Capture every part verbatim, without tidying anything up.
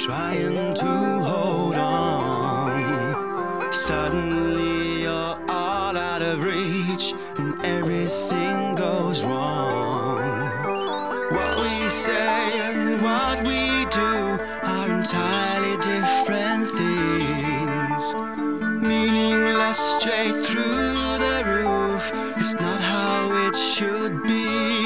trying to hold on. Suddenly you're all out of reach and everything goes wrong. What we say and what we do are entirely different things. Meaningless straight through the roof. It's not how it should be.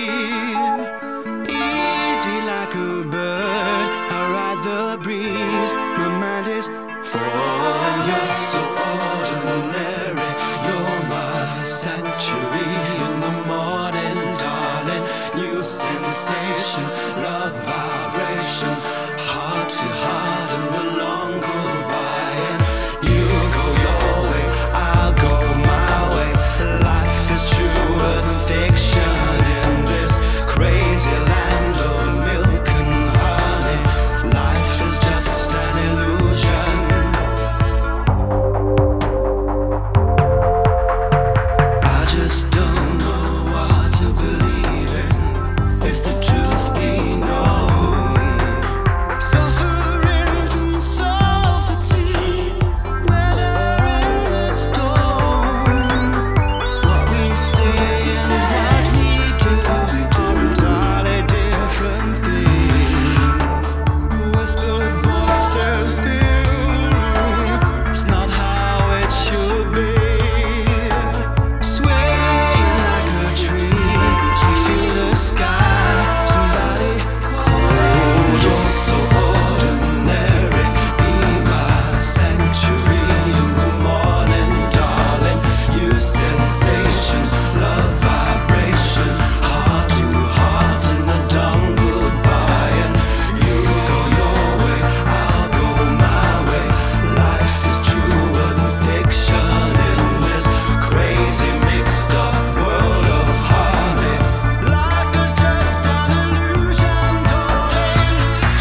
Easy like a bird, I ride the breeze. My mind is falling. You're so ordinary. You're my sanctuary in the morning, darling. New sensation, love vibration, heart to heart and a long goodbye. And you go your way, I'll go my way. Life is truer than fiction in this crazy land of milk and honey. Life is just an illusion. I just don't know what to believe in. If the truth be known, suffering from soul fatigue, weather in a storm. What we say is what we do, we do entirely different things. Whispered voices still, it's not how it should be. Swaying like a tree, I feel the sky. Somebody call. You're so ordinary. Be my sanctuary in the morning, darling. You sensation, love vibration, heart to heart and the dawn goodbye. And you go your way, I'll go my way. Life is truer than fiction in this crazy mixed up world of honey. Life is just an illusion, darling.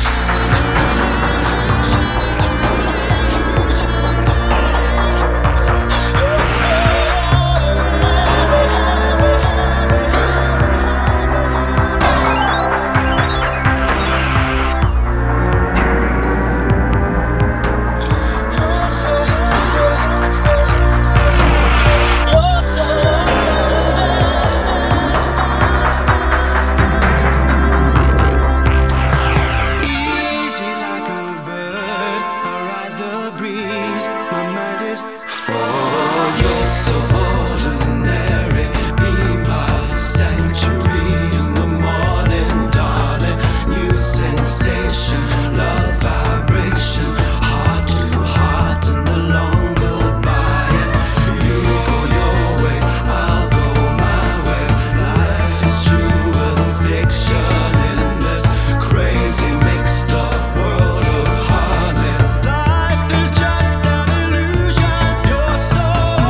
Easy like a bird, I ride the breeze. My mind is full. You're so ordinary. Be my sanctuary in the morning, darling. New sensation, love vibration, heart to heart and the long goodbye. And you go your way, I'll go my way. Life is truer than fiction in this crazy mixed up world of honey. Life is just an illusion. You're so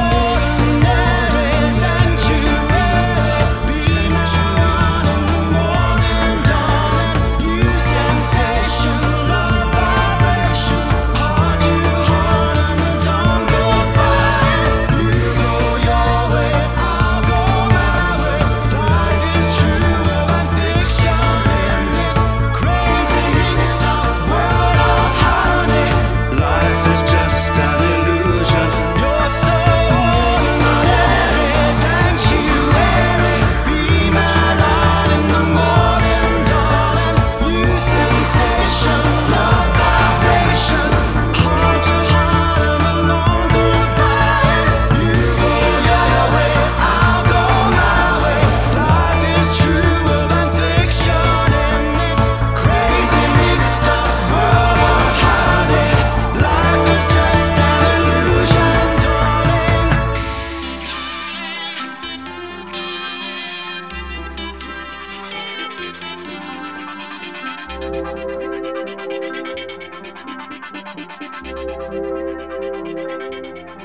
ordinary, sanctuary. Be my one in the morning, darling. New sensation, love vibration, heart to heart and the dawn goodbye. You go your way, I'll go my way. Life is truer than fiction in this crazy mixed up world of honey. Life is just an illusion. You're so ordinary, sanctuary. Be my light in the morning, darling. New sensation, love vibration, heart to heart and a long goodbye. You go your way, I'll go my way. Life is truer than fiction in this crazy mixed up world of honey. Life is just an illusion, darling.